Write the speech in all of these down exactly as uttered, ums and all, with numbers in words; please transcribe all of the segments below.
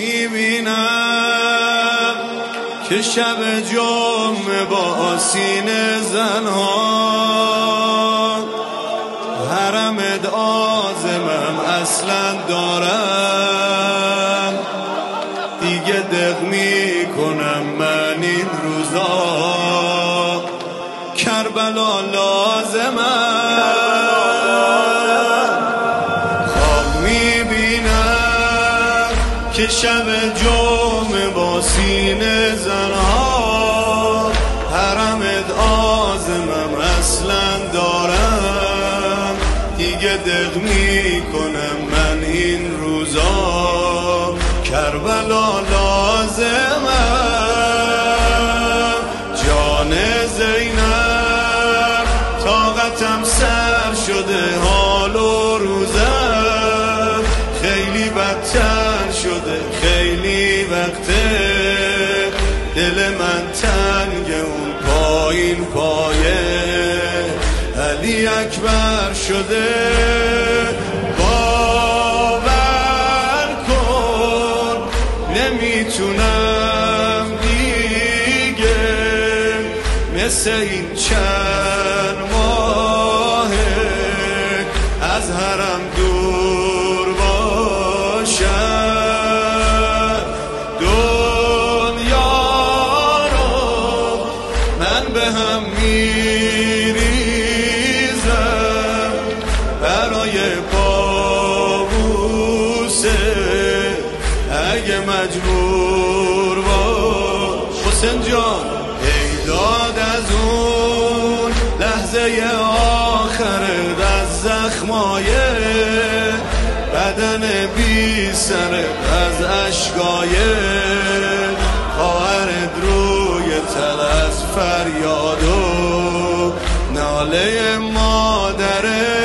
میبینم که شب جمعه با آسین زنها حرمت آزمم اصلا دارم، دیگه دق میکنم من این روزا، کربلا لازمم. خواب میبینم که شب جمعه با سینه زنها حرمت آزمم اصلا دارم، دیگه دق میکنم من این روزا، کربلا لازمم. جان زینب طاقتم سر شده، حال و روزم خیلی بدتر شده، خیلی وقته دل من تنگ اون پایین پایه علی اکبر شده. باور کن نمیتونم دیگه مثل این چند ماهه از حرم دور باشم. دنیا رو من به هم میریزم برای پابوسه، اگه مجبور باش حسین جان ای داد از اون لحظه آخره از زخمای بدن بی سره، از اشکای خواهرت روی تل از فریاد و ناله مادره.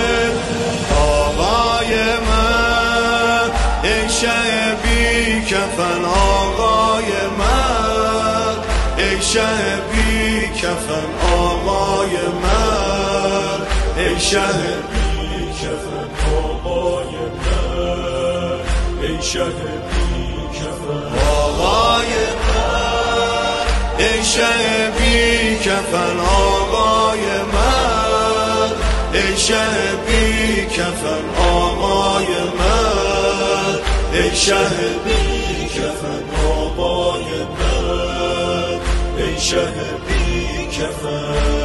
آقای من ای شه بی کفن، آقای من ای شه بی کفن، آقای من ای شه بی کفن، آقای من ای شه بی کفن، آقای من ای شه بی کفن، آقای من ای شه بی کفن، آقای من ای شه بی کفن، آقای من ای شه بی کفن.